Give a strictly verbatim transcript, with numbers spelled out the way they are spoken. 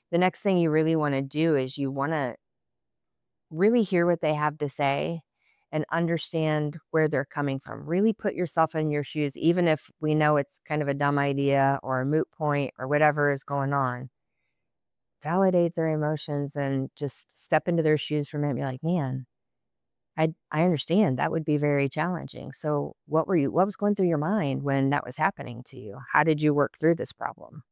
the next thing you really wanna do is you wanna really hear what they have to say and understand where they're coming from. Really put yourself in your shoes, even if we know it's kind of a dumb idea or a moot point or whatever is going on. Validate their emotions and just step into their shoes for a minute and be like, "Man, I I understand that would be very challenging. So what were you what was going through your mind when that was happening to you? How did you work through this problem?"